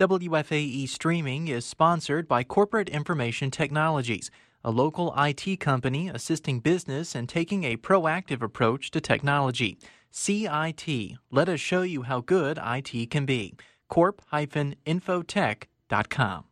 WFAE Streaming is sponsored by Corporate Information Technologies, a local IT company assisting business and taking a proactive approach to technology. CIT. Let us show you how good IT can be. corp-infotech.com.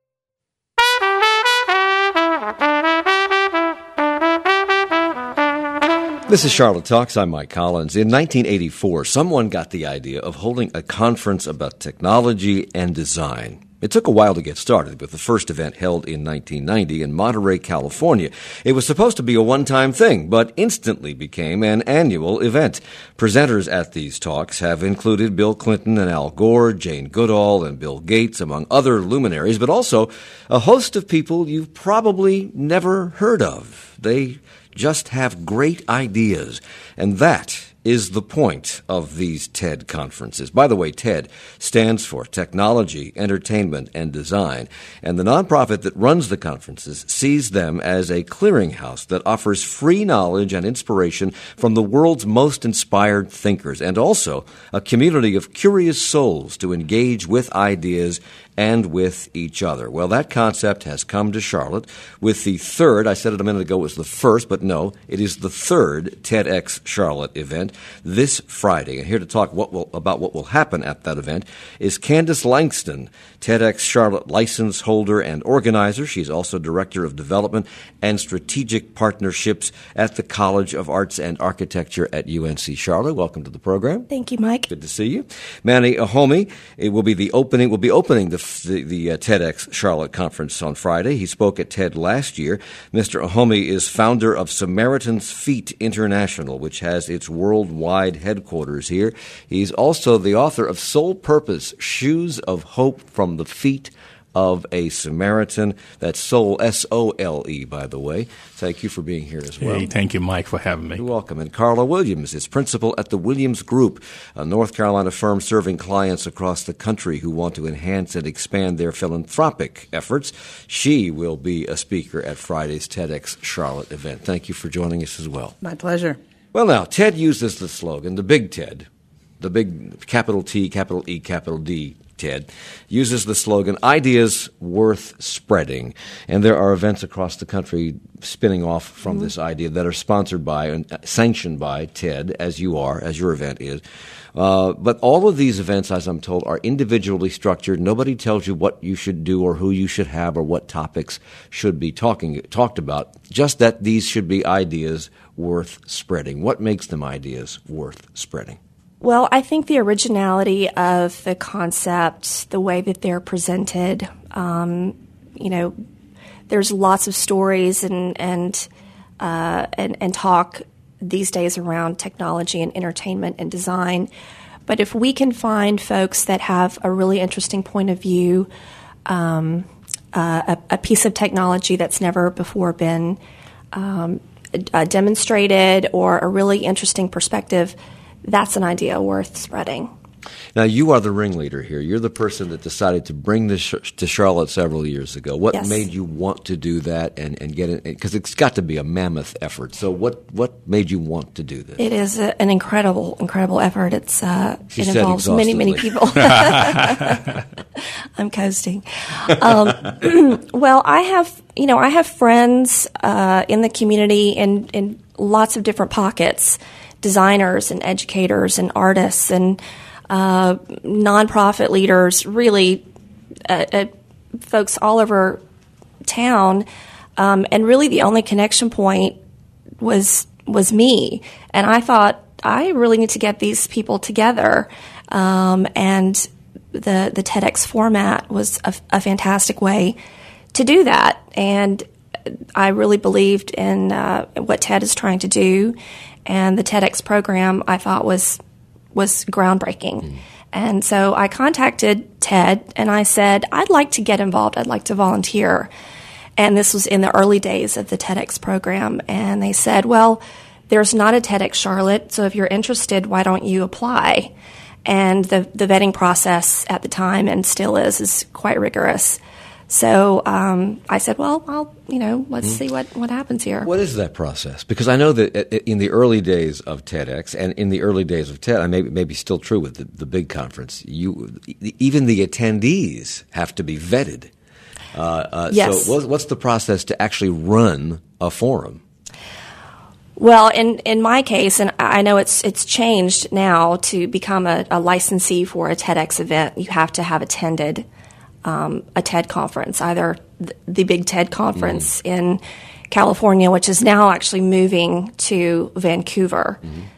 This is Charlotte Talks. I'm Mike Collins. In 1984, someone got the idea of holding a conference about technology and design. It took a while to get started, with the first event held in 1990 in Monterey, California. It was supposed to be a one-time thing, but instantly became an annual event. Presenters at these talks have included Bill Clinton and Al Gore, Jane Goodall, and Bill Gates, among other luminaries, but also a host of people you've probably never heard of. They just have great ideas, and that is the point of these TED conferences. By the way, TED stands for Technology, Entertainment, and Design, and the nonprofit that runs the conferences sees them as a clearinghouse that offers free knowledge and inspiration from the world's most inspired thinkers, and also a community of curious souls to engage with ideas and with each other. Well, that concept has come to Charlotte with the third, I said it a minute ago, it was the first, but no, it is the third TEDx Charlotte event this Friday. And here to talk about what will happen at that event is Candace Langston, TEDx Charlotte license holder and organizer. She's also Director of Development and Strategic Partnerships at the College of Arts and Architecture at UNC Charlotte. Welcome to the program. Thank you, Mike. Good to see you. Manny Ahomey will be opening the TEDx Charlotte conference on Friday. He spoke at TED last year. Mr. Ahomey is founder of Samaritan's Feet International, which has its worldwide headquarters here. He's also the author of Soul Purpose, Shoes of Hope from the Feet of a Samaritan. That's Soul, S-O-L-E, by the way. Thank you for being here as well. Hey, thank you, Mike, for having me. You're welcome. And Carla Williams is principal at the Williams Group, a North Carolina firm serving clients across the country who want to enhance and expand their philanthropic efforts. She will be a speaker at Friday's TEDx Charlotte event. Thank you for joining us as well. My pleasure. Well, now, TED uses the slogan, the big TED, the big capital T, capital E, capital D, TED, uses the slogan, ideas worth spreading. And there are events across the country spinning off from this idea that are sponsored by and sanctioned by TED, as your event is. But all of these events, as I'm told, are individually structured. Nobody tells you what you should do or who you should have or what topics should be talked about, just that these should be ideas worth spreading. What makes them ideas worth spreading? Well, I think the originality of the concept, the way that they're presented, there's lots of stories and talk these days around technology and entertainment and design. But if we can find folks that have a really interesting point of view, a piece of technology that's never before been demonstrated, or a really interesting perspective, that's an idea worth spreading. Now, you are the ringleader here. You're the person that decided to bring this to Charlotte several years ago. What made you want to do that and get it? Because it's got to be a mammoth effort. So what made you want to do this? It is an incredible effort. It involves many people. I'm coasting. Well, I have friends in the community in lots of different pockets, designers and educators and artists and nonprofit leaders, really folks all over town, and really the only connection point was me. And I thought, I really need to get these people together, and the TEDx format was a fantastic way to do that. And I really believed in what TED is trying to do, and the TEDx program I thought was groundbreaking. And so I contacted TED and I said, I'd like to get involved. I'd like to volunteer. And this was in the early days of the TEDx program. And they said, well, there's not a TEDx Charlotte, so if you're interested, why don't you apply? And the vetting process at the time, and still is quite rigorous. So I said, well, let's see what happens here. What is that process? Because I know that in the early days of TEDx and in the early days of TED, I maybe still true with the big conference, even the attendees have to be vetted. Yes. So what's the process to actually run a forum? Well, in my case, and I know it's changed now, to become a licensee for a TEDx event, you have to have attended a TED conference, either the big TED conference in California, which is now actually moving to Vancouver,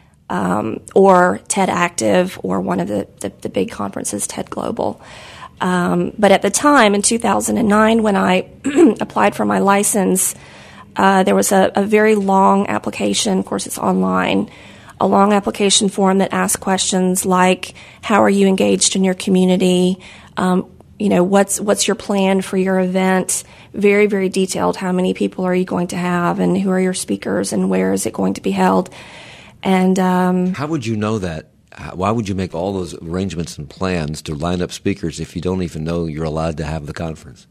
or TED Active, or one of the big conferences, TED Global. But at the time, in 2009, when I applied for my license, there was a very long application. Of course, it's online. A long application form that asked questions like, how are you engaged in your community? What's your plan for your event? Very, very detailed. How many people are you going to have, and who are your speakers, and where is it going to be held? And how would you know that? Why would you make all those arrangements and plans to line up speakers if you don't even know you're allowed to have the conference?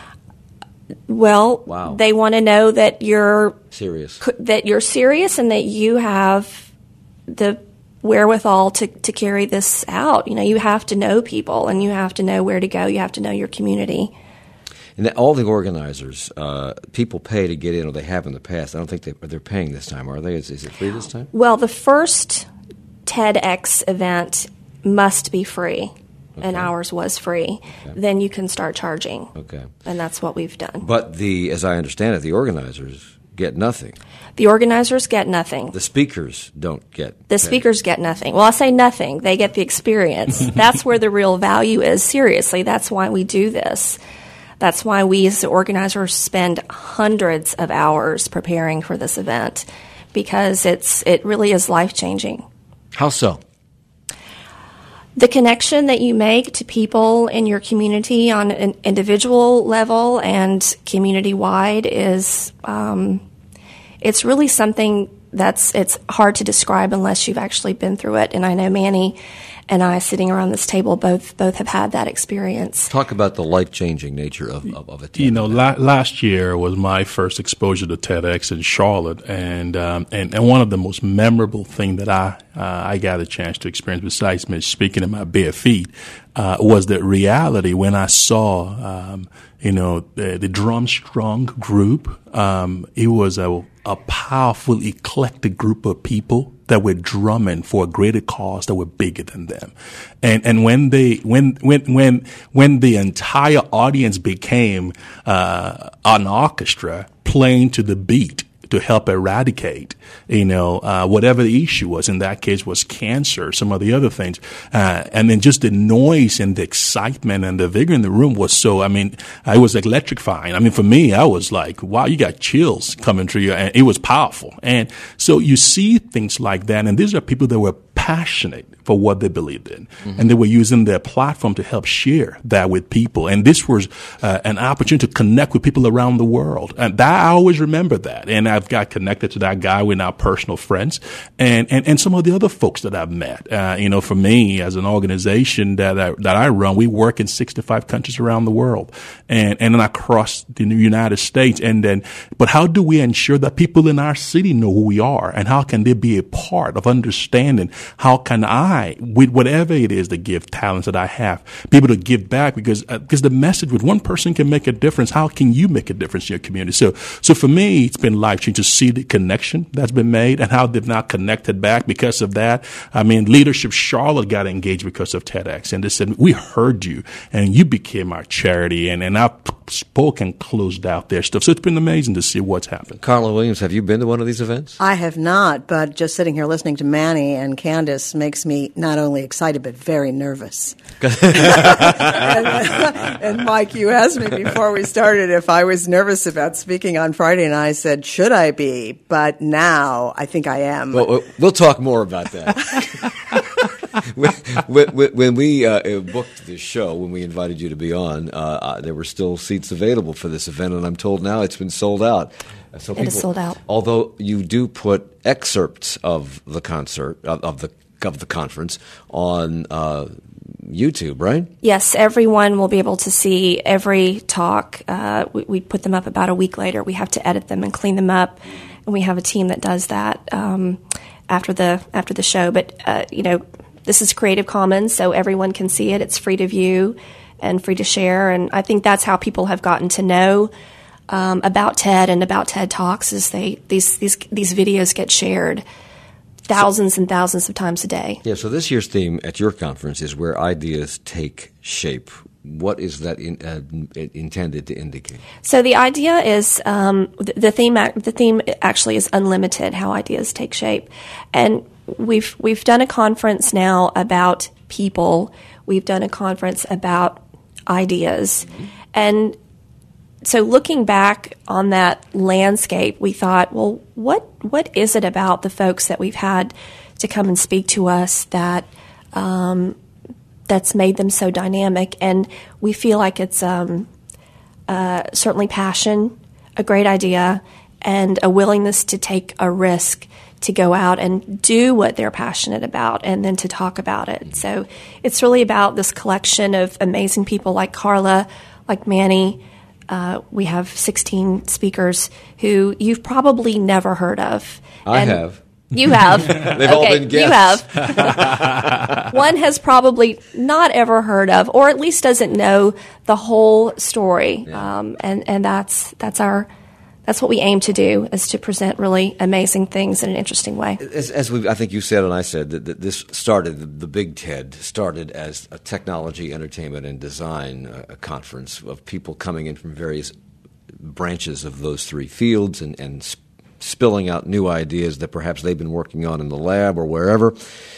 Well, wow. They want to know that you're serious, and that you have the wherewithal to carry this out. You have to know people, and you have to know where to go. You have to know your community. And all the organizers, people pay to get in, or they have in the past. I don't think they're paying this time, are they? Is it free this time? Well, the first TEDx event must be free. Okay. And ours was free. Okay. Then you can start charging. Okay. And that's what we've done. But as I understand it, the organizers get nothing. The organizers get nothing. The speakers don't get The speakers get nothing. Well, I say nothing. They get the experience. That's where the real value is. Seriously, that's why we do this. That's why we as the organizers spend hundreds of hours preparing for this event, because it really is life-changing. How so? The connection that you make to people in your community on an individual level and community-wide is, it's really something it's hard to describe unless you've actually been through it. And I know Manny and I, sitting around this table, both have had that experience. Talk about the life-changing nature of a TED. Last year was my first exposure to TEDx in Charlotte, and one of the most memorable things that I got a chance to experience, besides me speaking in my bare feet, was the reality when I saw the Drum Strong group. It was a powerful, eclectic group of people that were drumming for a greater cause that were bigger than them. And when the entire audience became an orchestra playing to the beat to help eradicate, whatever the issue was. In that case was cancer, some of the other things. And then just the noise and the excitement and the vigor in the room was it was electrifying. For me, I was like, wow, you got chills coming through you, and it was powerful. And so you see things like that, and these are people that were passionate for what they believed in. Mm-hmm. And they were using their platform to help share that with people. And this was an opportunity to connect with people around the world. And I always remember that. And I've got connected to that guy. We're now personal friends. And some of the other folks that I've met. For me, as an organization that I run, we work in 65 countries around the world and then across the United States. But how do we ensure that people in our city know who we are? And how can they be a part of understanding? How can I, with whatever it is, the gift, talents that I have, be able to give back? Because the message with one person can make a difference. How can you make a difference in your community? So for me, it's been life-changing to see the connection that's been made and how they've now connected back because of that. Leadership Charlotte got engaged because of TEDx, and they said, we heard you, and you became our charity, and I've spoken and closed out their stuff. So it's been amazing to see what's happened. Carla Williams, have you been to one of these events? I have not, but just sitting here listening to Manny and Candace makes me not only excited but very nervous. and Mike, you asked me before we started if I was nervous about speaking on Friday, and I said, should I be? But now I think I am. Well, we'll talk more about that. When we booked this show, when we invited you to be on, there were still seats available for this event, and I'm told now it's been sold out. So it is sold out. Although you do put excerpts of the concert, of the conference on YouTube, right? Yes, everyone will be able to see every talk. We put them up about a week later. We have to edit them and clean them up, and we have a team that does that after the show. But this is Creative Commons, so everyone can see it. It's free to view and free to share, and I think that's how people have gotten to know about TED and about TED Talks. Is these videos get shared thousands and thousands of times a day. Yeah, so this year's theme at your conference is where ideas take shape. What is that intended to indicate? So the idea is the theme actually is unlimited, how ideas take shape. And we've done a conference now about people. We've done a conference about ideas. Mm-hmm. And so looking back on that landscape, we thought, well, what is it about the folks that we've had to come and speak to us that that's made them so dynamic? And we feel like it's certainly passion, a great idea, and a willingness to take a risk to go out and do what they're passionate about and then to talk about it. So it's really about this collection of amazing people like Carla, like Manny. We have 16 speakers who you've probably never heard of. I have. You have. They've all been guests. You have. One has probably not ever heard of, or at least doesn't know the whole story. Yeah. And that's what we aim to do, is to present really amazing things in an interesting way. I think you said and I said that this started, the Big TED started as a technology, entertainment, and design a conference of people coming in from various branches of those three fields and spilling out new ideas that perhaps they've been working on in the lab or wherever.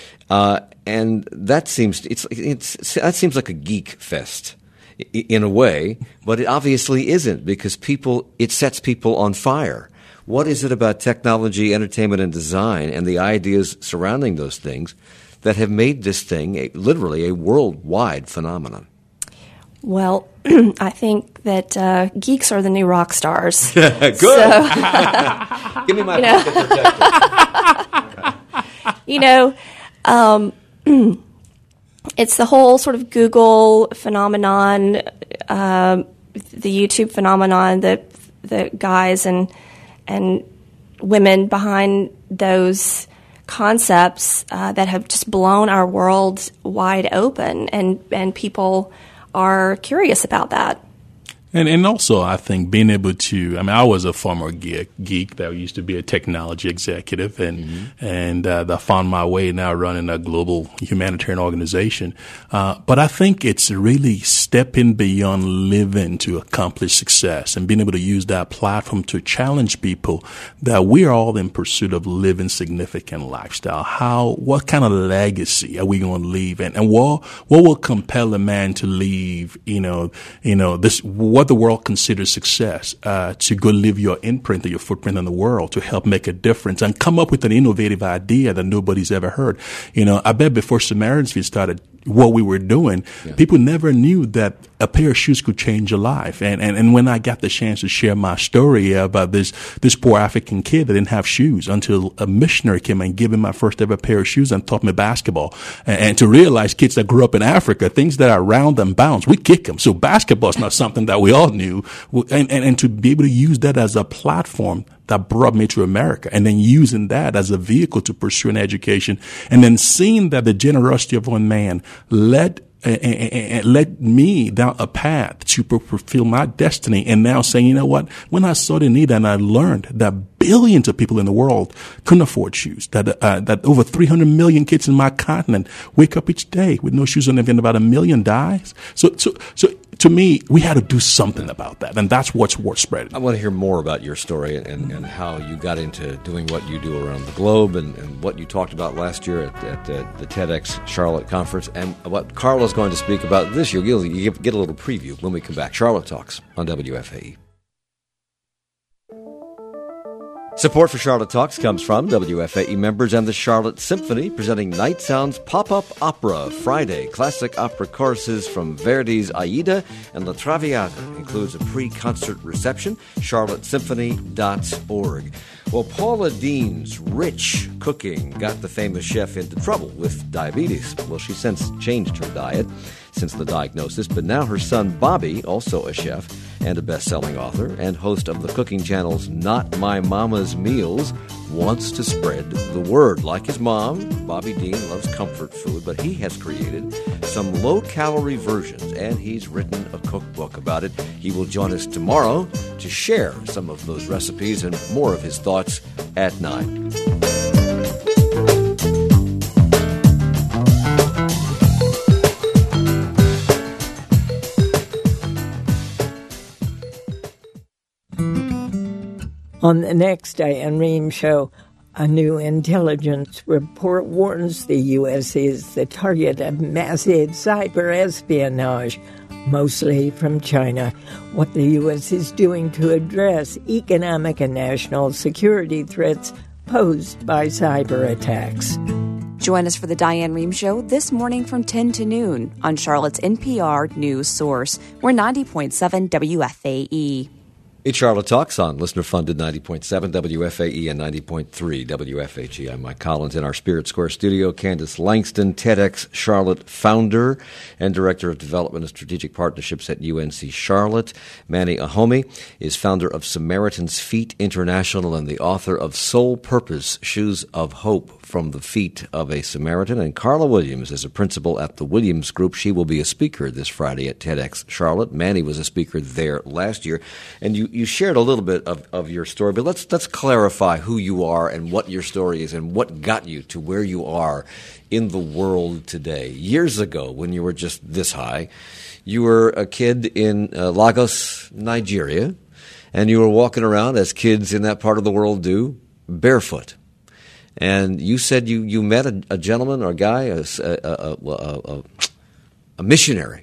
And that seems like a geek fest in a way, but it obviously isn't, because it sets people on fire. What is it about technology, entertainment, and design and the ideas surrounding those things that have made this thing literally a worldwide phenomenon? Well, I think that geeks are the new rock stars. Good. So, give me my projector. It's the whole sort of Google phenomenon, the YouTube phenomenon, the guys and women behind those concepts that have just blown our world wide open, and people are curious about that. And also, I think being able to, I was a former geek that used to be a technology executive, and I found my way now running a global humanitarian organization. But I think it's really stepping beyond living to accomplish success and being able to use that platform to challenge people that we're all in pursuit of living significant lifestyle. What kind of legacy are we going to leave? And what will compel a man to leave, what the world considers success, to go leave your imprint or your footprint in the world to help make a difference and come up with an innovative idea that nobody's ever heard. I bet before Samaritans started what we were doing, people never knew that a pair of shoes could change your life. And when I got the chance to share my story about this poor African kid that didn't have shoes until a missionary came and gave him my first ever pair of shoes and taught me basketball. And to realize kids that grew up in Africa, things that are round and bounce, we kick them. So basketball is not something that we all knew. And to be able to use that as a platform that brought me to America, and then using that as a vehicle to pursue an education, and then seeing that the generosity of one man led me down a path to fulfill my destiny, and now saying, you know what, when I saw the need and I learned that billions of people in the world couldn't afford shoes, that over 300 million kids in my continent wake up each day with no shoes on, and about 1 million dies. So to me, we had to do something about that, and that's what's worth spreading. I want to hear more about your story and how you got into doing what you do around the globe, and what you talked about last year at the TEDx Charlotte conference, and what Carla's going to speak about this year. You get a little preview when we come back. Charlotte Talks on WFAE. Support for Charlotte Talks comes from WFAE members and the Charlotte Symphony, presenting Night Sounds Pop-Up Opera Friday. Classic opera choruses from Verdi's Aida and La Traviata. Includes a pre-concert reception. charlottesymphony.org. Well, Paula Deen's rich cooking got the famous chef into trouble with diabetes. Well, she's since changed her diet since the diagnosis, but now her son Bobby, also a chef and a best-selling author and host of the cooking channel's Not My Mama's Meals, wants to spread the word. Like his mom, Bobby Deen loves comfort food, but he has created some low-calorie versions, and he's written a cookbook about it. He will join us tomorrow to share some of those recipes and more of his thoughts at 9. On the next Diane Rehm Show, a new intelligence report warns the U.S. is the target of massive cyber espionage, mostly from China. What the U.S. is doing to address economic and national security threats posed by cyber attacks. Join us for the Diane Rehm Show this morning from 10 to noon on Charlotte's NPR News Source. We're 90.7 WFAE. It's Charlotte Talks on listener-funded 90.7 WFAE and 90.3 WFHE. I'm Mike Collins in our Spirit Square studio. Candace Langston, TEDx Charlotte founder and Director of Development and Strategic Partnerships at UNC Charlotte. Manny Ahomey is founder of Samaritan's Feet International and the author of Soul Purpose, Shoes of Hope from the Feet of a Samaritan. And Carla Williams is a principal at the Williams Group. She will be a speaker this Friday at TEDx Charlotte. Manny was a speaker there last year. And you shared a little bit of your story, but let's clarify who you are and what your story is and what got you to where you are in the world today. Years ago, when you were just this high, you were a kid in Lagos, Nigeria, and you were walking around, as kids in that part of the world do, barefoot. And you said you met a gentleman or a guy, a missionary,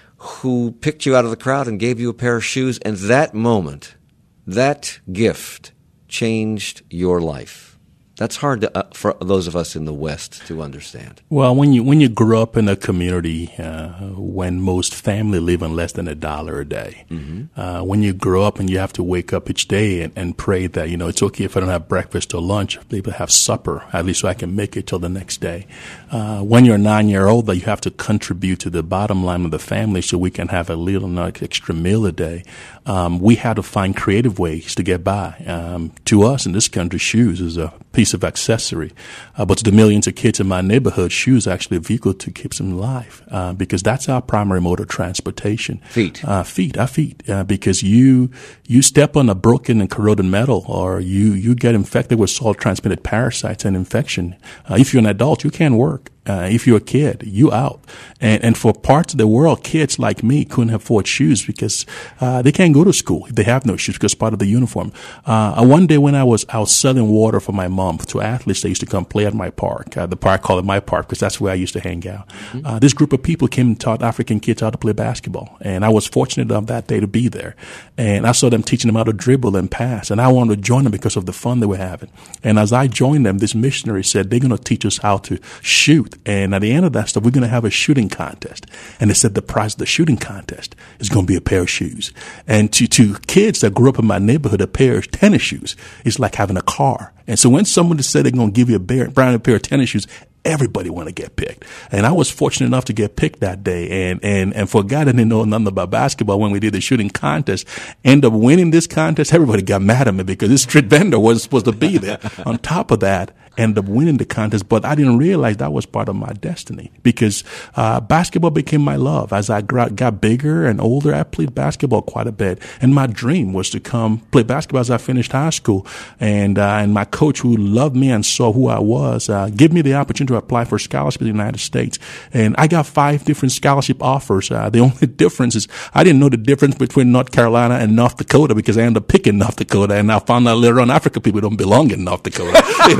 who picked you out of the crowd and gave you a pair of shoes, and that moment, that gift, changed your life. That's hard for those of us in the West to understand. Well, when you grow up in a community when most family live on less than $1 a day, when you grow up and you have to wake up each day and pray that, it's okay if I don't have breakfast or lunch, I'll be able to have supper, at least so I can make it till the next day. When you're 9-year-old, that you have to contribute to the bottom line of the family so we can have a little extra meal a day. We had to find creative ways to get by. To us in this country, shoes is a piece of accessory. But to the millions of kids in my neighborhood, shoes are actually a vehicle to keep them alive, because that's our primary mode of transportation. Feet. Our feet. Because you step on a broken and corroded metal, or you get infected with soil-transmitted parasites and infection. If you're an adult, you can't work. If you're a kid, you out. And for parts of the world, kids like me couldn't afford shoes because they can't go to school if they have no shoes because part of the uniform. One day when I was out selling water for my mom to athletes that used to come play at my park, the park, I call it my park because that's where I used to hang out. This group of people came and taught African kids how to play basketball. And I was fortunate enough that day to be there. And I saw them teaching them how to dribble and pass. And I wanted to join them because of the fun they were having. And as I joined them, this missionary said, they're going to teach us how to shoot. And at the end of that stuff, we're going to have a shooting contest. And they said the prize of the shooting contest is going to be a pair of shoes. And to kids that grew up in my neighborhood, a pair of tennis shoes is like having a car. And so when someone said they're going to give you a brand pair of tennis shoes, everybody want to get picked. And I was fortunate enough to get picked that day. And for a guy that didn't know nothing about basketball, when we did the shooting contest, end up winning this contest, everybody got mad at me because this street vendor was supposed to be there. On top of that, ended up winning the contest, but I didn't realize that was part of my destiny because basketball became my love. As I got bigger and older, I played basketball quite a bit, and my dream was to come play basketball as I finished high school. And my coach, who loved me and saw who I was, gave me the opportunity to apply for a scholarship in the United States. And I got 5 different scholarship offers. The only difference is I didn't know the difference between North Carolina and North Dakota because I ended up picking North Dakota, and I found out later on African people don't belong in North Dakota.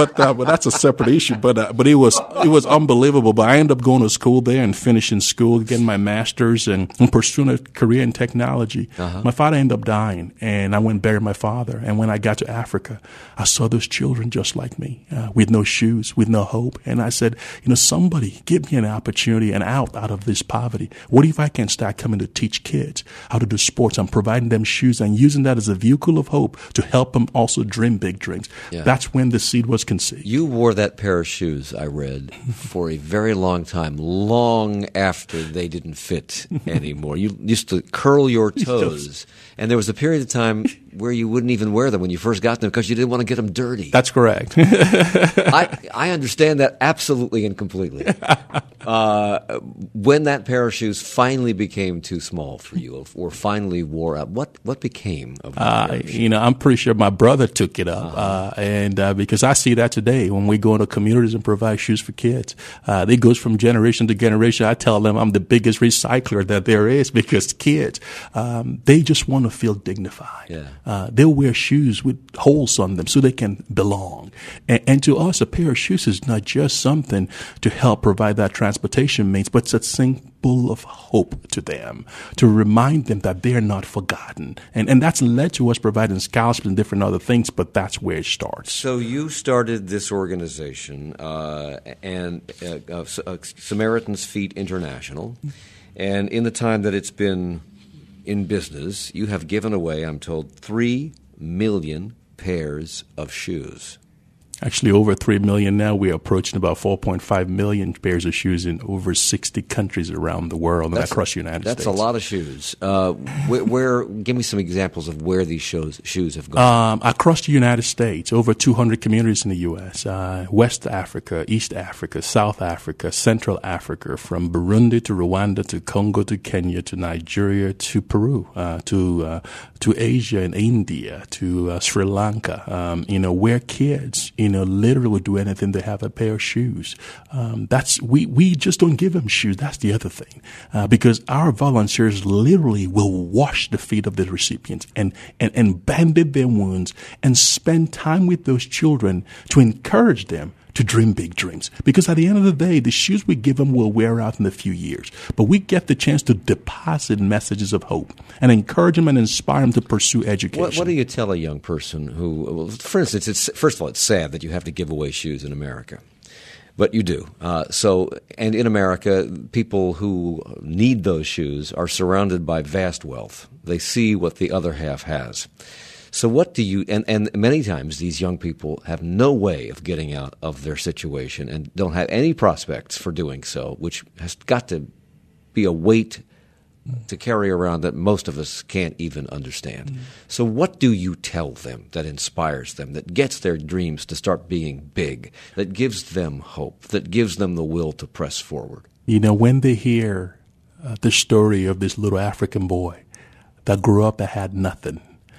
but that's a separate issue. But it was unbelievable. But I ended up going to school there and finishing school, getting my master's and pursuing a career in technology. My father ended up dying, and I went and buried my father. And when I got to Africa, I saw those children just like me, with no shoes, with no hope. And I said, somebody give me an opportunity and out of this poverty. What if I can start coming to teach kids how to do sports and providing them shoes and using that as a vehicle of hope to help them also dream big dreams. Yeah. That's when the seed was conceived. You wore that pair of shoes, I read, for a very long time, long after they didn't fit anymore. You used to curl your toes, and there was a period of time where you wouldn't even wear them when you first got them because you didn't want to get them dirty. That's correct. I understand that absolutely and completely. When that pair of shoes finally became too small for you or finally wore out, what became of that? I'm pretty sure my brother took it up, and because I see that today when we go into communities and provide shoes for kids. It goes from generation to generation. I tell them I'm the biggest recycler that there is because kids, they just want to feel dignified. Yeah. They'll wear shoes with holes on them so they can belong. And to us, a pair of shoes is not just something to help provide that transportation means, but it's a symbol of hope to them, to remind them that they're not forgotten. And that's led to us providing scholarships and different other things, but that's where it starts. So you started this organization, Samaritan's Feet International, and in the time that it's been in business, you have given away, I'm told, 3 million pairs of shoes. Actually, over 3 million now. We're approaching about 4.5 million pairs of shoes in over 60 countries around the world and across the United States. That's a lot of shoes. Give me some examples of where these shoes have gone. Across the United States, over 200 communities in the U.S., West Africa, East Africa, South Africa, Central Africa, from Burundi to Rwanda to Congo to Kenya to Nigeria to Peru, to Asia and India to Sri Lanka, where kids, literally would do anything to have a pair of shoes. We just don't give them shoes. That's the other thing, because our volunteers literally will wash the feet of the recipients and bandage their wounds and spend time with those children to encourage them to dream big dreams. Because at the end of the day, the shoes we give them will wear out in a few years. But we get the chance to deposit messages of hope and encourage them and inspire them to pursue education. What do you tell a young person who, for instance, first of all, it's sad that you have to give away shoes in America. But you do. And in America, people who need those shoes are surrounded by vast wealth. They see what the other half has. So what do you, and many times these young people have no way of getting out of their situation and don't have any prospects for doing so, which has got to be a weight to carry around that most of us can't even understand. Mm. So what do you tell them that inspires them, that gets their dreams to start being big, that gives them hope, that gives them the will to press forward? When they hear the story of this little African boy that grew up that had nothing,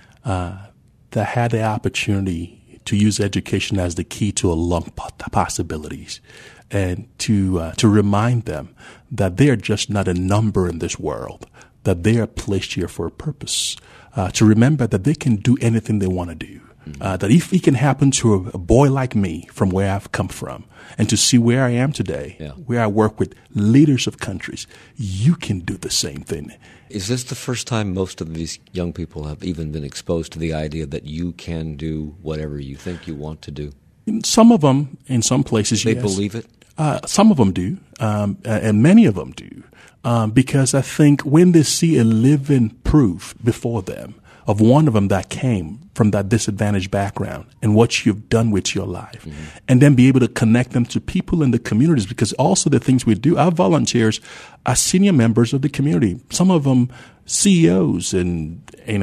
that had the opportunity to use education as the key to a long possibilities, and to remind them that they are just not a number in this world, that they are placed here for a purpose, to remember that they can do anything they want to do. That if it can happen to a boy like me from where I've come from and to see where I am today, where I work with leaders of countries, you can do the same thing. Is this the first time most of these young people have even been exposed to the idea that you can do whatever you think you want to do? Some of them, in some places, they believe it? Some of them do, and many of them do, because I think when they see a living proof before them of one of them that came from that disadvantaged background and what you've done with your life, and then be able to connect them to people in the communities, because also the things we do, our volunteers are senior members of the community. Some of them CEOs and,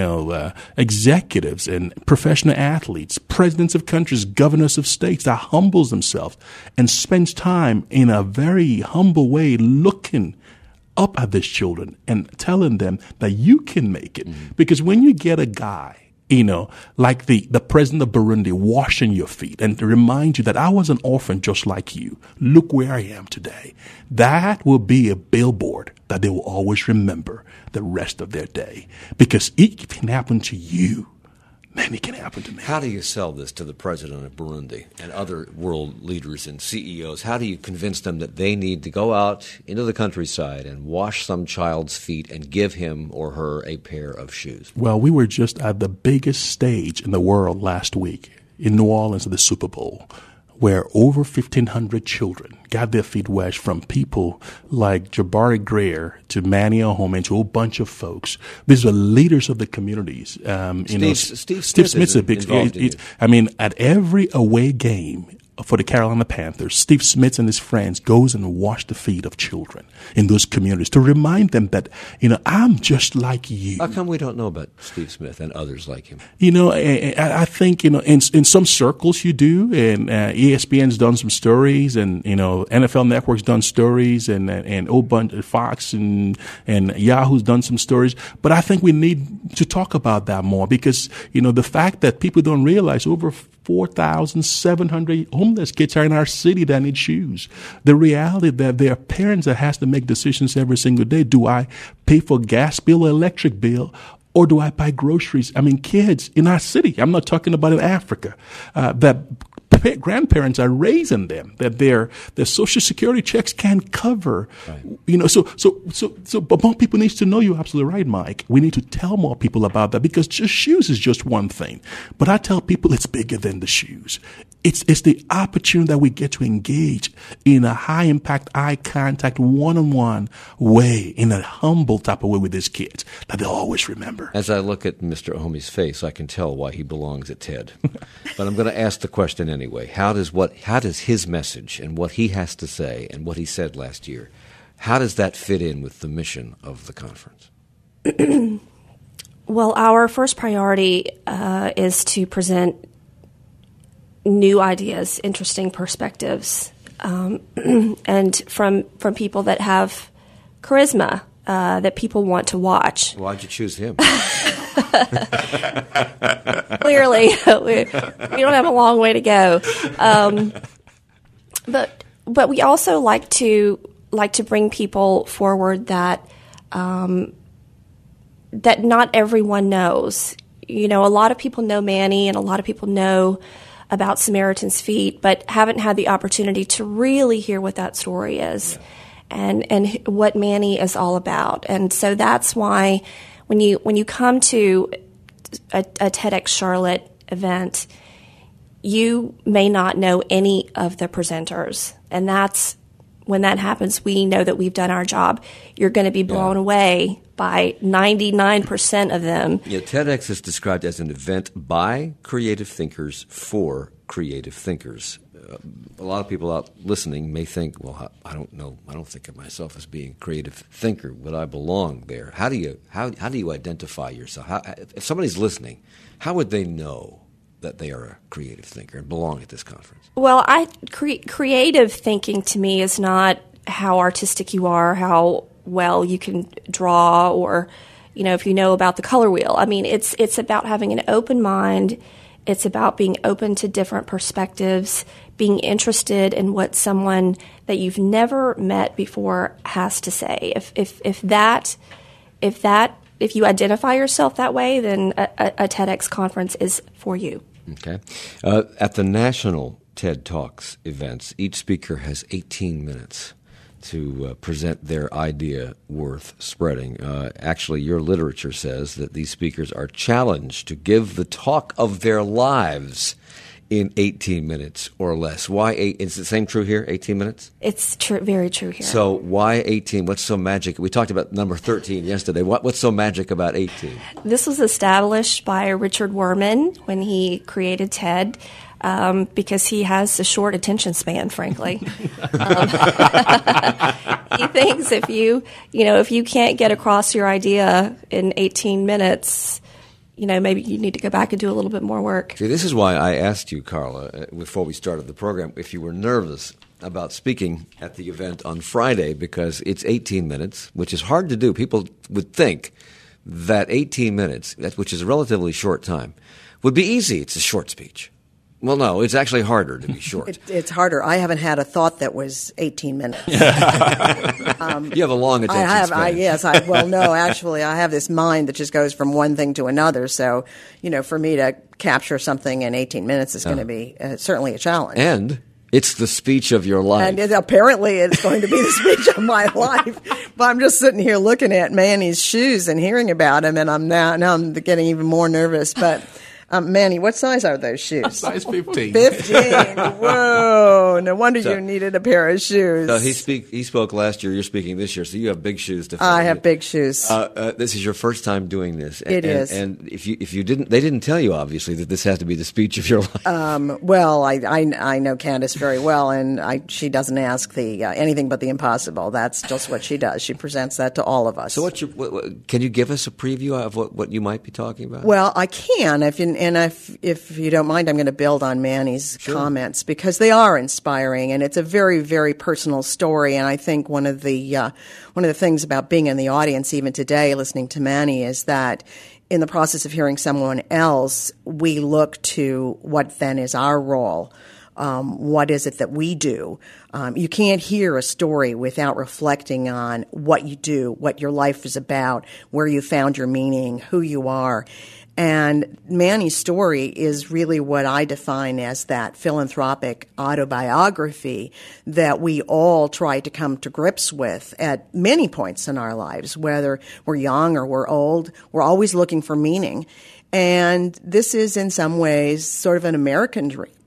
executives and professional athletes, presidents of countries, governors of states, that humbles themselves and spends time in a very humble way looking up at these children and telling them that you can make it. Mm-hmm. Because when you get a guy, like the president of Burundi washing your feet and to remind you that I was an orphan just like you. Look where I am today. That will be a billboard that they will always remember the rest of their day. Because it can happen to you. then it can happen to me. How do you sell this to the president of Burundi and other world leaders and CEOs? How do you convince them that they need to go out into the countryside and wash some child's feet and give him or her a pair of shoes? Well, we were just at the biggest stage in the world last week in New Orleans at the Super Bowl, where over 1,500 children got their feet washed from people like Jabari Greer to Manny Ahome and to a whole bunch of folks. These are leaders of the communities. Steve Smith's a big. At every away game for the Carolina Panthers, Steve Smith and his friends goes and wash the feet of children in those communities to remind them that, I'm just like you. How come we don't know about Steve Smith and others like him? I think, in some circles you do, and ESPN's done some stories, and, NFL Network's done stories, and a bunch of Fox and Yahoo's done some stories. But I think we need to talk about that more because, the fact that people don't realize over 4,700 homeless kids are in our city that need shoes. The reality that there are parents that has to make decisions every single day. Do I pay for gas bill or electric bill? Or do I buy groceries? Kids in our city, I'm not talking about in Africa, that grandparents are raising them, that their Social Security checks can't cover. Right. But more people need to know. You're absolutely right, Mike. We need to tell more people about that because just shoes is just one thing. But I tell people it's bigger than the shoes. It's the opportunity that we get to engage in a high impact, eye contact, one-on-one way, in a humble type of way with these kids that they'll always remember. As I look at Mr. Ahome's face, I can tell why he belongs at TED. But I'm going to ask the question anyway. How does his message and what he has to say and what he said last year, how does that fit in with the mission of the conference? Well, our first priority is to present new ideas, interesting perspectives, and from people that have charisma that people want to watch. Why'd you choose him? Clearly, we don't have a long way to go. But we also like to bring people forward that that not everyone knows. A lot of people know Manny, and a lot of people know about Samaritan's Feet, but haven't had the opportunity to really hear what that story is, and what Manny is all about. And so that's why when you come to a TEDx Charlotte event, you may not know any of the presenters, and that's when that happens. We know that we've done our job. You're going to be blown away by 99% of them. Yeah, TEDx is described as an event by creative thinkers for creative thinkers. A lot of people out listening may think, well, I don't know. I don't think of myself as being a creative thinker. Would I belong there? How do you identify yourself? If somebody's listening, how would they know that they are a creative thinker and belong at this conference? Well, creative thinking to me is not how artistic you are, how well you can draw, or if you know about the color wheel. It's about having an open mind. It's about being open to different perspectives, being interested in what someone that you've never met before has to say. If you identify yourself that way, then a TEDx conference is for you. Okay. At the national TED Talks events, each speaker has 18 minutes to present their idea worth spreading. Actually, your literature says that these speakers are challenged to give the talk of their lives in 18 minutes or less. Why 8? Is the same true here, 18 minutes? It's true, very true here. So why 18? What's so magic? We talked about number 13 yesterday. What's so magic about 18? This was established by Richard Wurman when he created TED. Because he has a short attention span, frankly. He thinks if you can't get across your idea in 18 minutes, maybe you need to go back and do a little bit more work. See, this is why I asked you, Carla, before we started the program, if you were nervous about speaking at the event on Friday, because it's 18 minutes, which is hard to do. People would think that 18 minutes, which is a relatively short time, would be easy. It's a short speech. Well, no, it's actually harder to be short. It's harder. I haven't had a thought that was 18 minutes. You have a long attention span. Well, no, actually, I have this mind that just goes from one thing to another. So, for me to capture something in 18 minutes is going to be certainly a challenge. And it's the speech of your life. And apparently it's going to be the speech of my life. But I'm just sitting here looking at Manny's shoes and hearing about him, and now I'm getting even more nervous. But Manny, what size are those shoes? Size 15. 15. Whoa. No wonder you needed a pair of shoes. So he spoke last year. You're speaking this year, so you have big shoes to fill. I have big shoes. This is your first time doing this. It is. And if you didn't, they didn't tell you obviously that this has to be the speech of your life. Well, I know Candace very well, and she doesn't ask anything but the impossible. That's just what she does. She presents that to all of us. So can you give us a preview of what you might be talking about? Well, I can. If you don't mind, I'm going to build on Manny's comments because they are inspiring, and it's a very, very personal story. And I think one of the things about being in the audience even today, listening to Manny, is that in the process of hearing someone else, we look to what then is our role. What is it that we do? You can't hear a story without reflecting on what you do, what your life is about, where you found your meaning, who you are. And Manny's story is really what I define as that philanthropic autobiography that we all try to come to grips with at many points in our lives, whether we're young or we're old. We're always looking for meaning. And this is in some ways sort of an American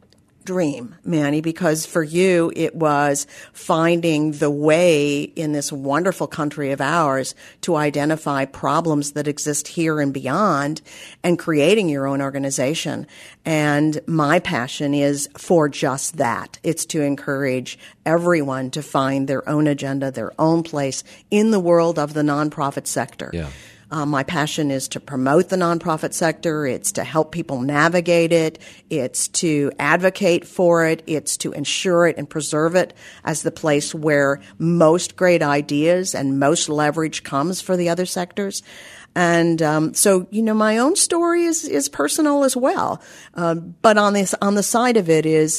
dream, Manny, because for you it was finding the way in this wonderful country of ours to identify problems that exist here and beyond and creating your own organization. And my passion is for just that. It's to encourage everyone to find their own agenda, their own place in the world of the nonprofit sector. Yeah. My passion is to promote the nonprofit sector. It's to help people navigate it. It's to advocate for it. It's to ensure it and preserve it as the place where most great ideas and most leverage comes for the other sectors. And so, my own story is personal as well. But on the side of it is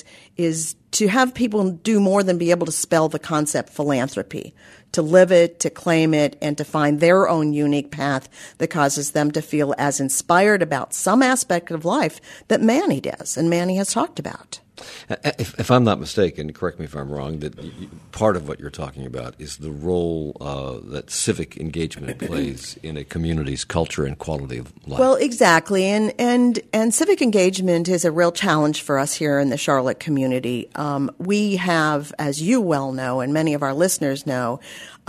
to have people do more than be able to spell the concept philanthropy, to live it, to claim it, and to find their own unique path that causes them to feel as inspired about some aspect of life that Manny does and Manny has talked about. If I'm not mistaken, correct me if I'm wrong, that part of what you're talking about is the role that civic engagement plays in a community's culture and quality of life. Well, exactly. And civic engagement is a real challenge for us here in the Charlotte community. We have, as you well know, and many of our listeners know,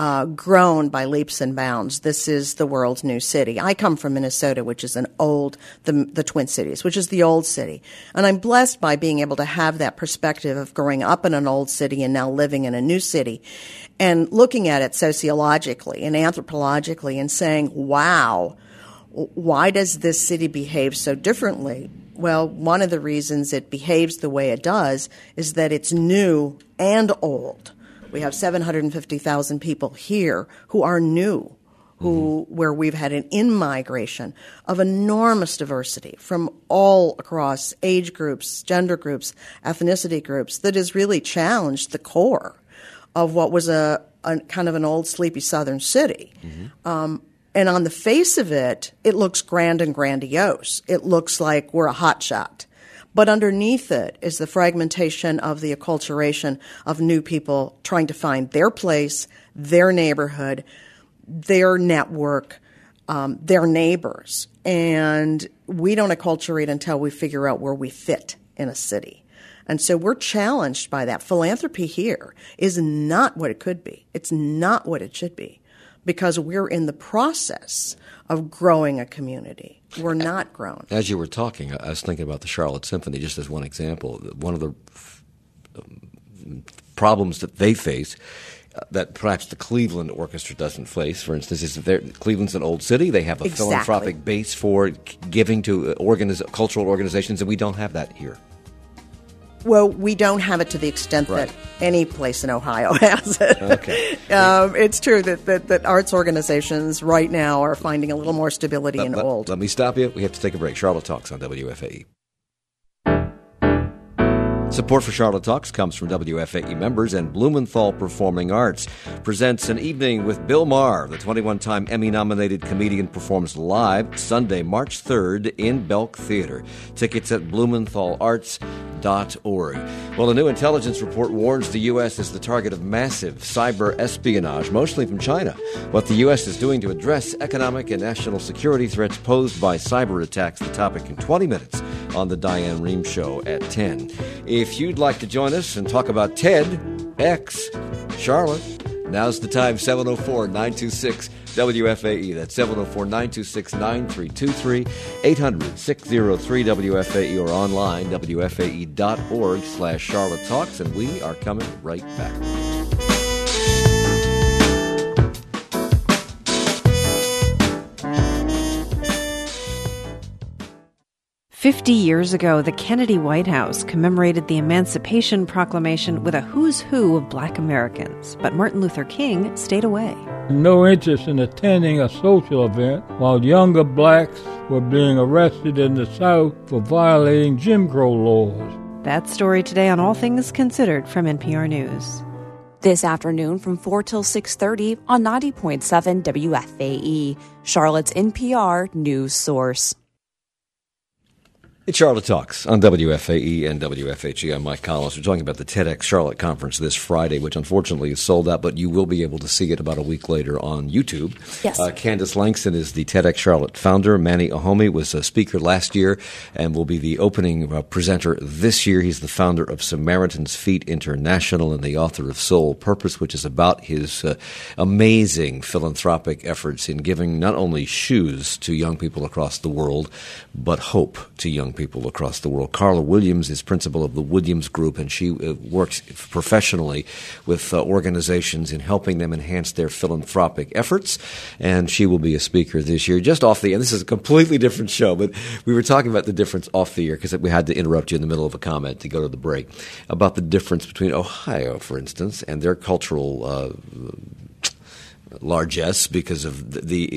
grown by leaps and bounds. This is the world's new city. I come from Minnesota, which is the Twin Cities, which is the old city. And I'm blessed by being able to have that perspective of growing up in an old city and now living in a new city and looking at it sociologically and anthropologically and saying, wow, why does this city behave so differently? Well, one of the reasons it behaves the way it does is that it's new and old. We have 750,000 people here who are new, where we've had an in-migration of enormous diversity from all across age groups, gender groups, ethnicity groups that has really challenged the core of what was a kind of an old sleepy southern city. And on the face of it, it looks grand and grandiose. It looks like we're a hotshot. But underneath it is the fragmentation of the acculturation of new people trying to find their place, their neighborhood, their network, their neighbors. And we don't acculturate until we figure out where we fit in a city. And so we're challenged by that. Philanthropy here is not what it could be. It's not what it should be because we're in the process of growing a community. We're not grown. As you were talking, I was thinking about the Charlotte Symphony just as one example. One of the problems that they face that perhaps the Cleveland Orchestra doesn't face, for instance, is that Cleveland's an old city. They have a philanthropic base for giving to cultural organizations, and we don't have that here. Well, we don't have it to the extent that any place in Ohio has it. Okay. It's true that arts organizations right now are finding a little more stability in old. Let me stop you. We have to take a break. Charlotte Talks on WFAE. Support for Charlotte Talks comes from WFAE members, and Blumenthal Performing Arts presents an evening with Bill Maher. The 21-time Emmy-nominated comedian performs live Sunday, March 3rd in Belk Theater. Tickets at blumenthalarts.org. Well, a new intelligence report warns the U.S. is the target of massive cyber espionage, mostly from China. What the U.S. is doing to address economic and national security threats posed by cyber attacks, the topic in 20 minutes on the Diane Rehm Show at 10. If you'd like to join us and talk about TEDx Charlotte, now's the time, 704-926-WFAE. That's 704-926-9323, 800-603-WFAE, or online, WFAE.org/Charlotte Talks, and we are coming right back. 50 years ago, the Kennedy White House commemorated the Emancipation Proclamation with a who's who of black Americans. But Martin Luther King stayed away. No interest in attending a social event while younger blacks were being arrested in the South for violating Jim Crow laws. That story today on All Things Considered from NPR News. This afternoon from 4 till 6:30 on 90.7 WFAE, Charlotte's NPR news source. It's Charlotte Talks on WFAE and WFHE. I'm Mike Collins. We're talking about the TEDx Charlotte Conference this Friday, which unfortunately is sold out, but you will be able to see it about a week later on YouTube. Yes. Candace Langston is the TEDx Charlotte founder. Manny Ahomey was a speaker last year and will be the opening presenter this year. He's the founder of Samaritan's Feet International and the author of Soul Purpose, which is about his amazing philanthropic efforts in giving not only shoes to young people across the world, but hope to young people across the world. Carla Williams is principal of the Williams Group, and she works professionally with organizations in helping them enhance their philanthropic efforts, and she will be a speaker this year. Just off the air, this is a completely different show, but we were talking about the difference off the air because we had to interrupt you in the middle of a comment to go to the break about the difference between Ohio, for instance, and their cultural largesse because of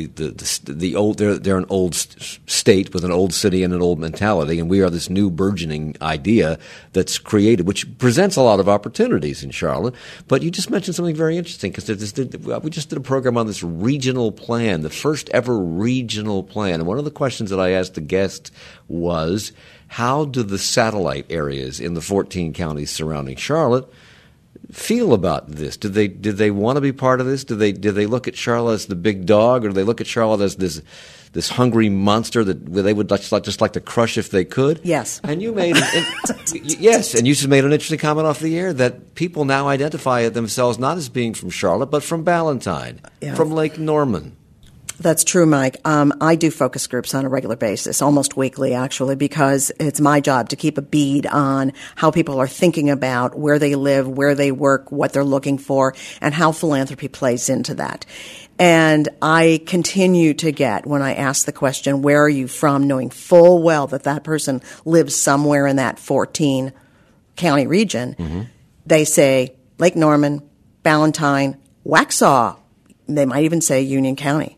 the old. They're an old state with an old city and an old mentality, and we are this new burgeoning idea that's created, which presents a lot of opportunities in Charlotte. But you just mentioned something very interesting because we just did a program on this regional plan, the first ever regional plan, and one of the questions that I asked the guest was, how do the satellite areas in the 14 counties surrounding Charlotte feel about this? Did they want to be part of this? Did they look at Charlotte as the big dog, or do they look at Charlotte as this hungry monster that they would just like to crush if they could? Yes. And you made yes, and you just made an interesting comment off the air that people now identify themselves not as being from Charlotte, but from Ballantyne, from Lake Norman. That's true, Mike. I do focus groups on a regular basis, almost weekly, actually, because it's my job to keep a bead on how people are thinking about where they live, where they work, what they're looking for, and how philanthropy plays into that. And I continue to get, when I ask the question, where are you from, knowing full well that person lives somewhere in that 14-county region, they say Lake Norman, Ballantyne, Waxhaw. They might even say Union County.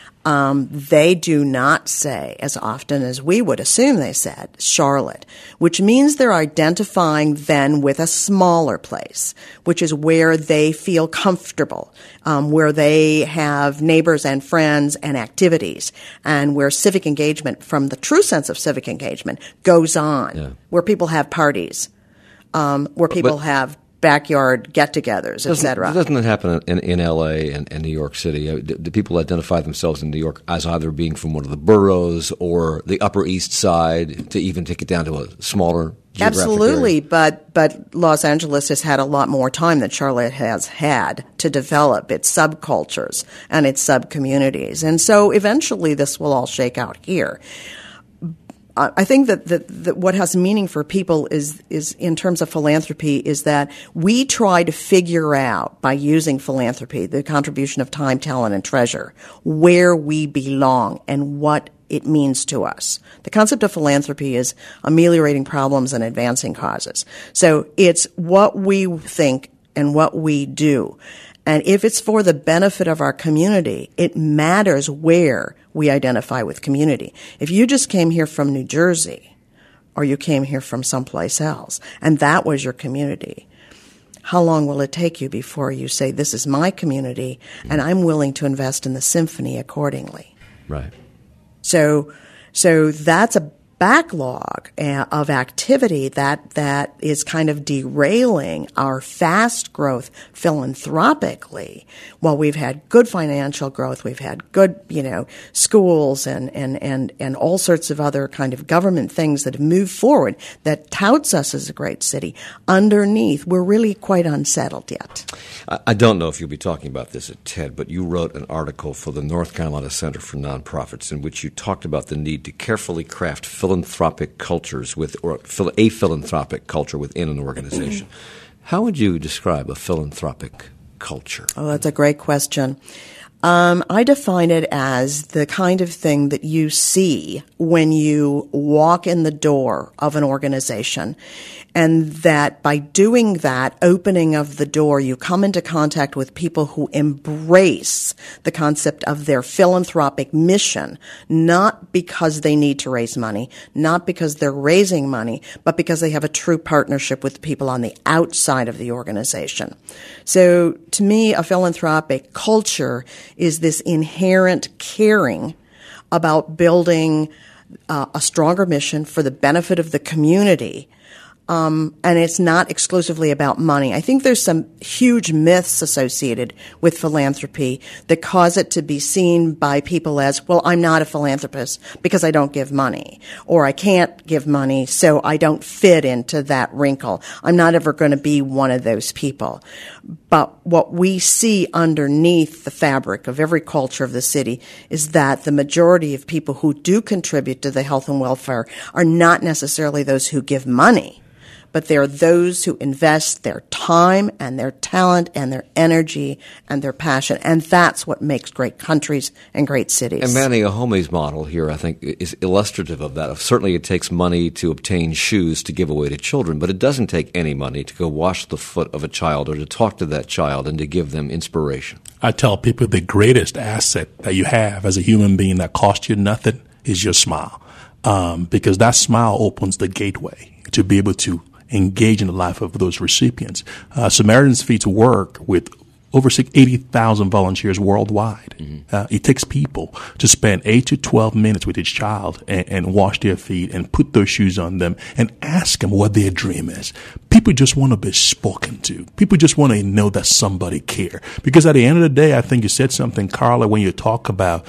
They do not say, as often as we would assume they said, Charlotte, which means they're identifying then with a smaller place, which is where they feel comfortable, where they have neighbors and friends and activities, and where civic engagement, from the true sense of civic engagement, goes on, where people have parties, where people have backyard get-togethers, etc. Doesn't it happen in L.A. and New York City? Do people identify themselves in New York as either being from one of the boroughs or the Upper East Side, to even take it down to a smaller geographic Absolutely, area? but Los Angeles has had a lot more time than Charlotte has had to develop its subcultures and its subcommunities. And so eventually this will all shake out here. I think that what has meaning for people is in terms of philanthropy is that we try to figure out, by using philanthropy, the contribution of time, talent, and treasure, where we belong and what it means to us. The concept of philanthropy is ameliorating problems and advancing causes. So it's what we think and what we do. And if it's for the benefit of our community, it matters where we identify with community. If you just came here from New Jersey or you came here from someplace else, and that was your community. How long will it take you before you say, this is my community, and I'm willing to invest in the symphony accordingly? Right. So that's a backlog of activity that is kind of derailing our fast growth philanthropically. While we've had good financial growth, we've had good, schools and all sorts of other kind of government things that have moved forward that touts us as a great city. Underneath, we're really quite unsettled yet. I don't know if you'll be talking about this at TED, but you wrote an article for the North Carolina Center for Nonprofits in which you talked about the need to carefully craft philanthropic cultures a philanthropic culture within an organization. How would you describe a philanthropic culture? Oh, that's a great question. I define it as the kind of thing that you see when you walk in the door of an organization, and that by doing that opening of the door, you come into contact with people who embrace the concept of their philanthropic mission, not because they need to raise money, not because they're raising money, but because they have a true partnership with people on the outside of the organization. So to me, a philanthropic culture is this inherent caring about building a stronger mission for the benefit of the community. And it's not exclusively about money. I think there's some huge myths associated with philanthropy that cause it to be seen by people as, well, I'm not a philanthropist because I don't give money, or I can't give money, so I don't fit into that wrinkle. I'm not ever going to be one of those people. But what we see underneath the fabric of every culture of the city is that the majority of people who do contribute to the health and welfare are not necessarily those who give money, but they're those who invest their time and their talent and their energy and their passion. And that's what makes great countries and great cities. And Manny Ahome's model here, I think, is illustrative of that. Certainly it takes money to obtain shoes to give away to children, but it doesn't take any money to go wash the foot of a child or to talk to that child and to give them inspiration. I tell people the greatest asset that you have as a human being that costs you nothing is your smile, because that smile opens the gateway to be able to engage in the life of those recipients. Samaritan's Feet's work with over 80,000 volunteers worldwide. It takes people to spend 8 to 12 minutes with each child and wash their feet and put those shoes on them and ask them what their dream is. People just want to be spoken to. People just want to know that somebody cares. Because at the end of the day, I think you said something, Carla, when you talk about,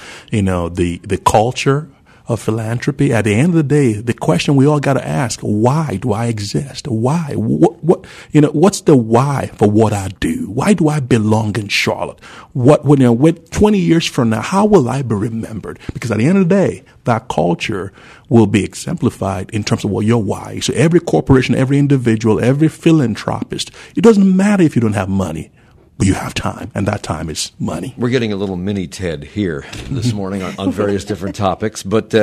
the culture of philanthropy. At the end of the day, the question we all got to ask: why do I exist? Why? What's the why for what I do? Why do I belong in Charlotte? What 20 years from now, how will I be remembered? Because at the end of the day, that culture will be exemplified in terms of what your why. So every corporation, every individual, every philanthropist, it doesn't matter if you don't have money. But you have time, and that time is money. We're getting a little mini TED here this morning on various different topics, but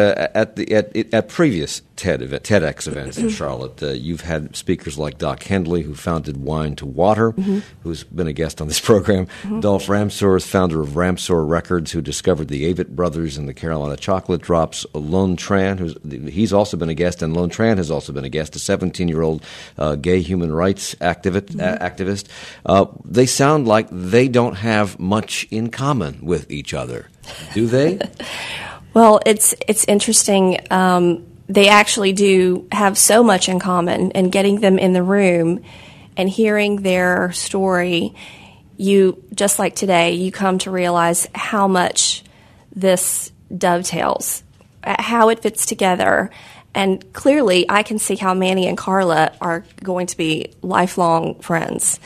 at previous TEDx events in Charlotte, you've had speakers like Doc Hendley, who founded Wine to Water, who's been a guest on this program. Dolph Ramsour is founder of Ramsour Records, who discovered the Avett Brothers and the Carolina Chocolate Drops. Lone Tran, he's also been a guest, and Lone Tran has also been a guest, a 17-year-old gay human rights activist. They sound like they don't have much in common with each other, do they? Well, it's interesting. They actually do have so much in common, and getting them in the room and hearing their story, you, just like today, you come to realize how much this dovetails, how it fits together. And clearly, I can see how Manny and Carla are going to be lifelong friends.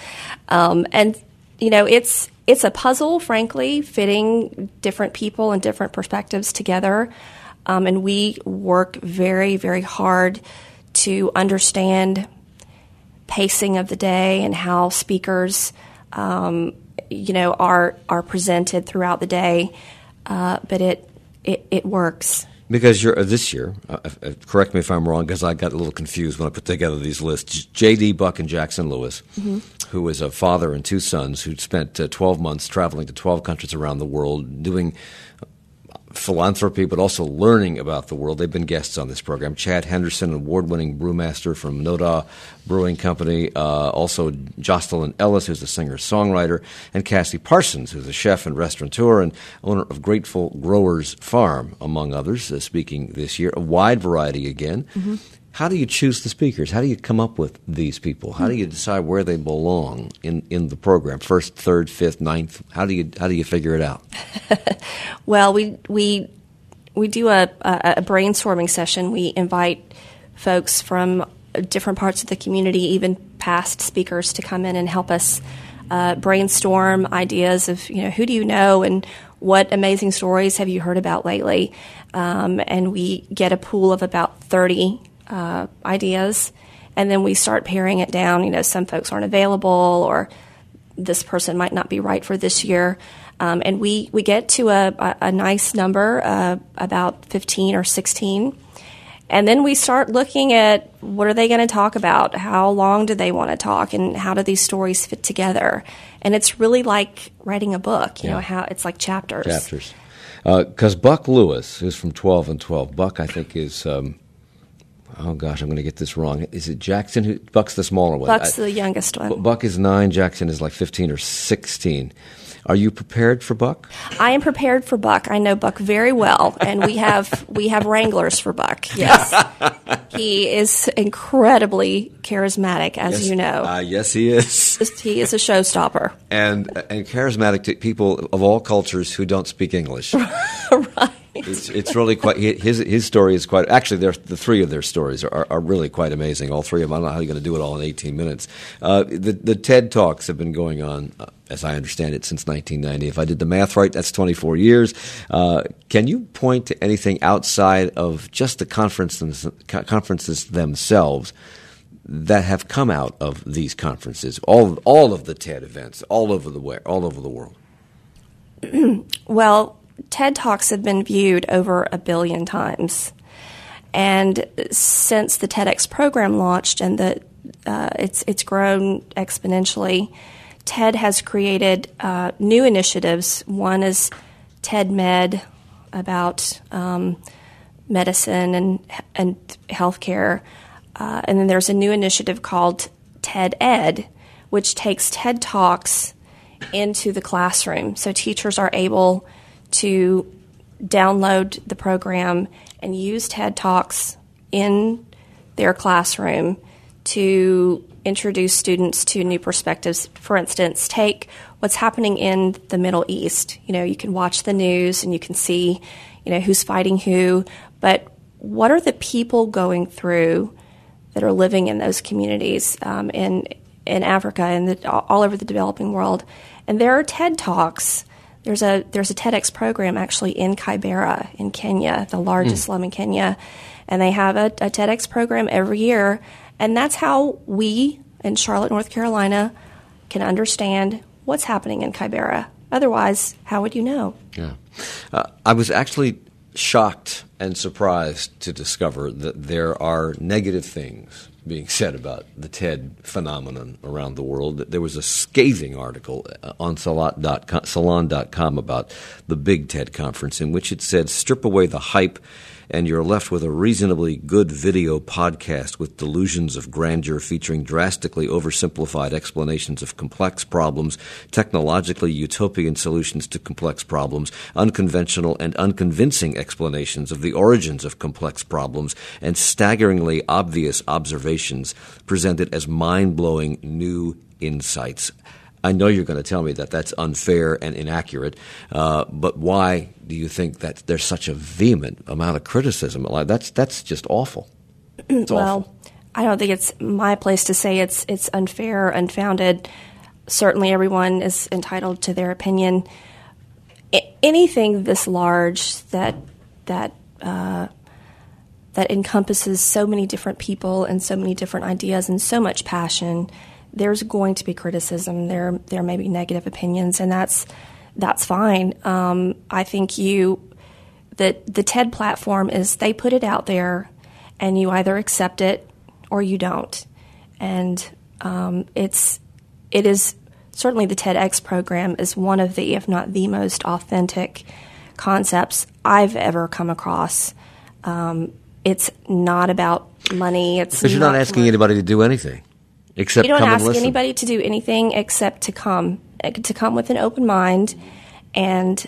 It's a puzzle, frankly, fitting different people and different perspectives together. And we work very, very hard to understand pacing of the day and how speakers, are presented throughout the day. But it works. Because this year, correct me if I'm wrong, because I got a little confused when I put together these lists. J.D. Buck and Jackson Lewis, who is a father and two sons who spent 12 months traveling to 12 countries around the world doing philanthropy, but also learning about the world. They've been guests on this program. Chad Henderson, award-winning brewmaster from Noda Brewing Company. Also Jocelyn Ellis, who's a singer-songwriter, and Cassie Parsons, who's a chef and restaurateur and owner of Grateful Growers Farm, among others, speaking this year. A wide variety again. Mm-hmm. How do you choose the speakers? How do you come up with these people? How do you decide where they belong in the program? First, third, fifth, ninth? How do you figure it out? Well, we do a brainstorming session. We invite folks from different parts of the community, even past speakers, to come in and help us brainstorm ideas of, who do you know and what amazing stories have you heard about lately? And we get a pool of about 30 ideas, and then we start paring it down. Some folks aren't available, or this person might not be right for this year. And we get to a nice number, about 15 or 16. And then we start looking at what are they going to talk about? How long do they want to talk? And how do these stories fit together? And it's really like writing a book, how it's like chapters. Chapters. Because Buck Lewis, who's from 12 and 12, Buck, I think, is... oh, gosh, I'm going to get this wrong. Is it Jackson? Buck's the smaller one. Buck's the youngest one. Buck is 9. Jackson is like 15 or 16. Are you prepared for Buck? I am prepared for Buck. I know Buck very well, and we have wranglers for Buck. Yes, he is incredibly charismatic, as you know. Yes, he is. He is a showstopper, and charismatic to people of all cultures who don't speak English. Right. It's really quite. His story is quite. Actually, the three of their stories are really quite amazing. All three of them. I don't know how you're going to do it all in 18 minutes. The TED Talks have been going on, as I understand it, since 1990. If I did the math right, that's 24 years. Can you point to anything outside of just the conferences themselves that have come out of these conferences? All of the TED events, all over the world. Well, TED Talks have been viewed over 1 billion times, and since the TEDx program launched and it's grown exponentially, TED has created new initiatives. One is TED Med, about medicine and healthcare, and then there's a new initiative called TED Ed, which takes TED Talks into the classroom, so teachers are able to download the program and use TED Talks in their classroom to introduce students to new perspectives. For instance, take what's happening in the Middle East. You can watch the news and you can see, who's fighting who, but what are the people going through that are living in those communities in Africa and all over the developing world? And there are TED Talks. There's a TEDx program actually in Kibera in Kenya, the largest slum in Kenya, and they have a TEDx program every year, and that's how we in Charlotte, North Carolina, can understand what's happening in Kibera. Otherwise, how would you know? Yeah, I was actually shocked and surprised to discover that there are negative things being said about the TED phenomenon around the world. There was a scathing article on Salon.com about the big TED conference in which it said, strip away the hype and you're left with a reasonably good video podcast with delusions of grandeur featuring drastically oversimplified explanations of complex problems, technologically utopian solutions to complex problems, unconventional and unconvincing explanations of the origins of complex problems, and staggeringly obvious observations presented as mind-blowing new insights. I know you're going to tell me that that's unfair and inaccurate, but why do you think that there's such a vehement amount of criticism? That's just awful. It's awful. I don't think it's my place to say it's unfair, unfounded. Certainly everyone is entitled to their opinion. Anything this large that encompasses so many different people and so many different ideas and so much passion, there's going to be criticism. There may be negative opinions, and that's fine. I think the TED platform is they put it out there, and you either accept it or you don't. And it is certainly the TEDx program is one of the, if not the most authentic concepts I've ever come across. It's not about money. It's because you're not asking anybody to do anything except come and listen. You don't ask anybody to do anything except to come with an open mind, because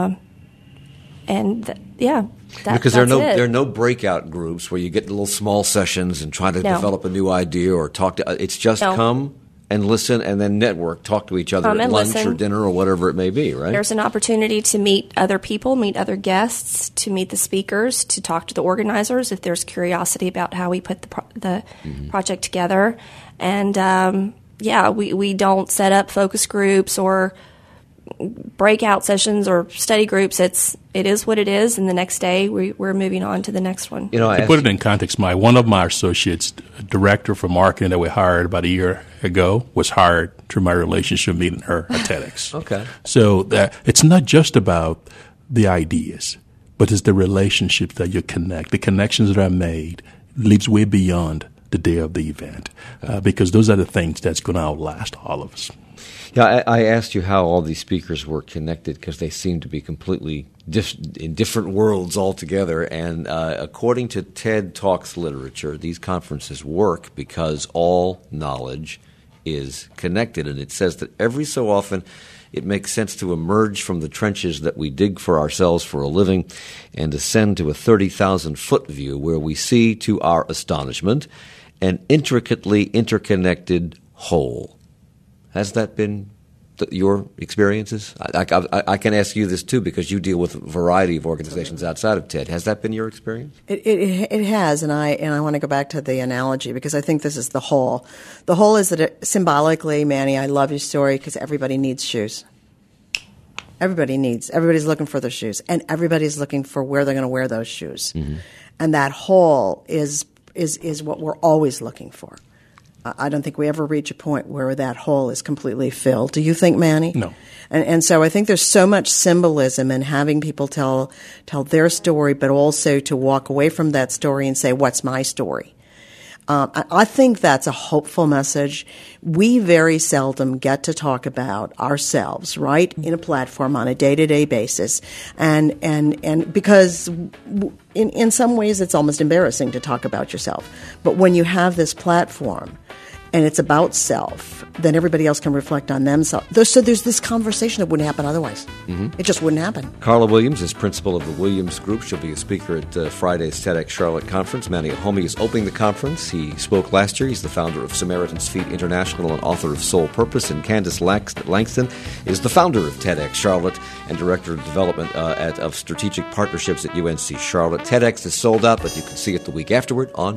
there are no breakout groups where you get little small sessions and try to develop a new idea or talk to. It's just come and listen and then network, talk to each other at lunch or dinner or whatever it may be, right? There's an opportunity to meet other people, meet other guests, to meet the speakers, to talk to the organizers if there's curiosity about how we put the project together. And, we don't set up focus groups or breakout sessions or study groups. It is what it is, and the next day we're moving on to the next one. To put it in context, one of my associates, director for marketing that we hired about a year ago, was hired through my relationship meeting her at TEDx. Okay. So it's not just about the ideas, but it's the relationships that you connect, the connections that are made, leads way beyond the day of the event, because those are the things that's going to outlast all of us. Yeah, I asked you how all these speakers were connected because they seem to be completely in different worlds altogether. And according to TED Talks literature, these conferences work because all knowledge is connected. And it says that every so often it makes sense to emerge from the trenches that we dig for ourselves for a living and ascend to a 30,000-foot view where we see, to our astonishment, an intricately interconnected whole. Has that been your experiences? I can ask you this, too, because you deal with a variety of organizations outside of TED. Has that been your experience? It has, and I want to go back to the analogy because I think this is the whole. The whole is that symbolically, Manny, I love your story because everybody needs shoes. Everybody's looking for their shoes, and everybody's looking for where they're going to wear those shoes. Mm-hmm. And that whole is what we're always looking for. I don't think we ever reach a point where that hole is completely filled. Do you think, Manny? No. And so I think there's so much symbolism in having people tell their story, but also to walk away from that story and say, what's my story? I think that's a hopeful message. We very seldom get to talk about ourselves, right, in a platform on a day-to-day basis. And because in some ways it's almost embarrassing to talk about yourself. But when you have this platform and it's about self, then everybody else can reflect on themselves. So there's this conversation that wouldn't happen otherwise. Mm-hmm. It just wouldn't happen. Carla Williams is principal of the Williams Group. She'll be a speaker at Friday's TEDx Charlotte Conference. Manny Ahomey is opening the conference. He spoke last year. He's the founder of Samaritan's Feet International and author of Soul Purpose. And Candace Langston is the founder of TEDx Charlotte and director of development of strategic partnerships at UNC Charlotte. TEDx is sold out, but you can see it the week afterward on